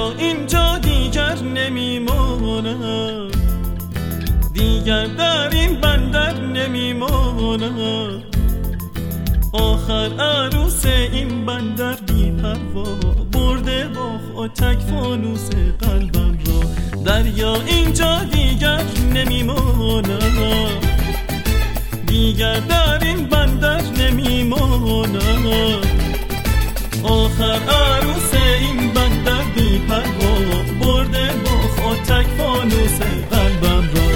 دریا اینجا دیگر نمیماند، دیگر در این بندر نمیماند. آخر عروس این بندر بی پروا برده با خاطک فانوس قلبم را. دریا اینجا دیگر نمیماند، دیگر در این بندر نمیماند. آخر عروس این بندر بی پروا برده با خاطک فانوس قلبم را.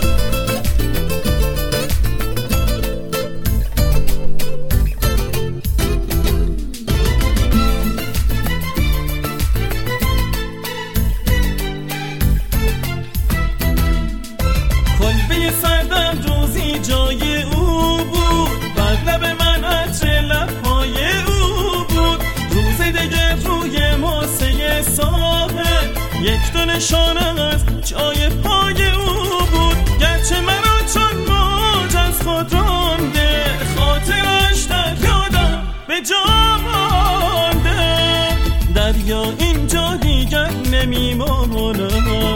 کلبه سردم روزی جای او بود، بر لب من عطر لبهای او بود. روز دیگر روی ماسه ساحل یک دو نشانه از جای پای او بود. گرچه مرا چون موج از خود رانده، خاطرش در یادم به جا مانده. دریا اینجا دیگر نمیماند،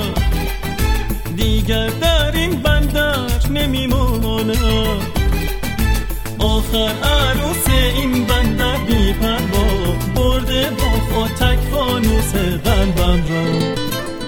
دیگر در این بندر نمیماند. آخر عروس این بندر بی پروا برده با خاطک فانوس قلبم را.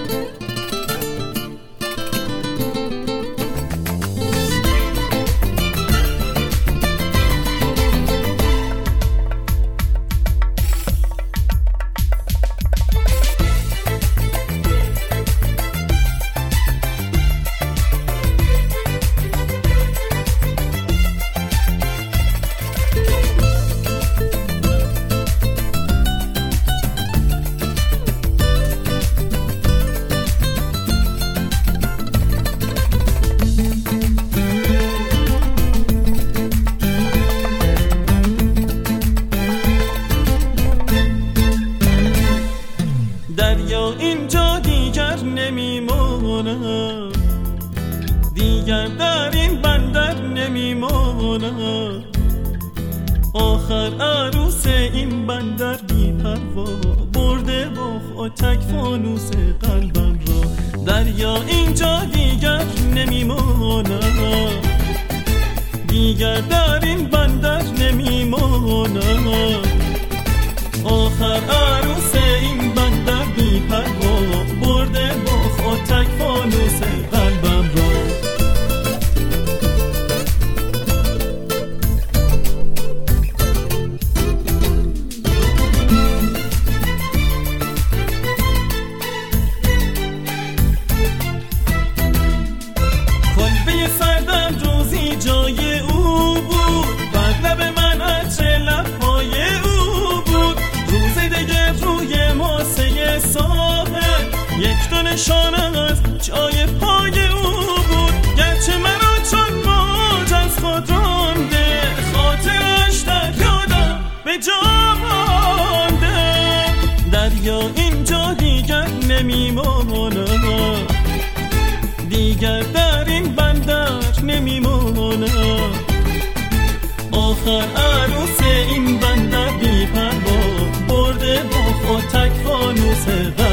دریا اینجا دیگر نمیماند، دیگر در این بندر نمیماند. آخر عروس این بندر بی پروا برده با خاطک فانوس قلبم را. دریا اینجا دیگر نمیماند، دیگر در این بندر نمیماند. آخر عروس این بندر بی پروا برده با خاطک فانوس قلبم را. کلبه سردم روزی جای او بود، بر لب من عطر لبهای او بود. روز دیگر روی ماسه ساحل یک دو نشانه از جای پای او بود. گرچه مرا چون موج از خود رانده، خاطرش در یادم به جا مانده. دریا اینجا دیگر نمیماند، دیگر در این بندر نمیماند. آخر عروس این بندر بی پروا برده با خاطک فانوس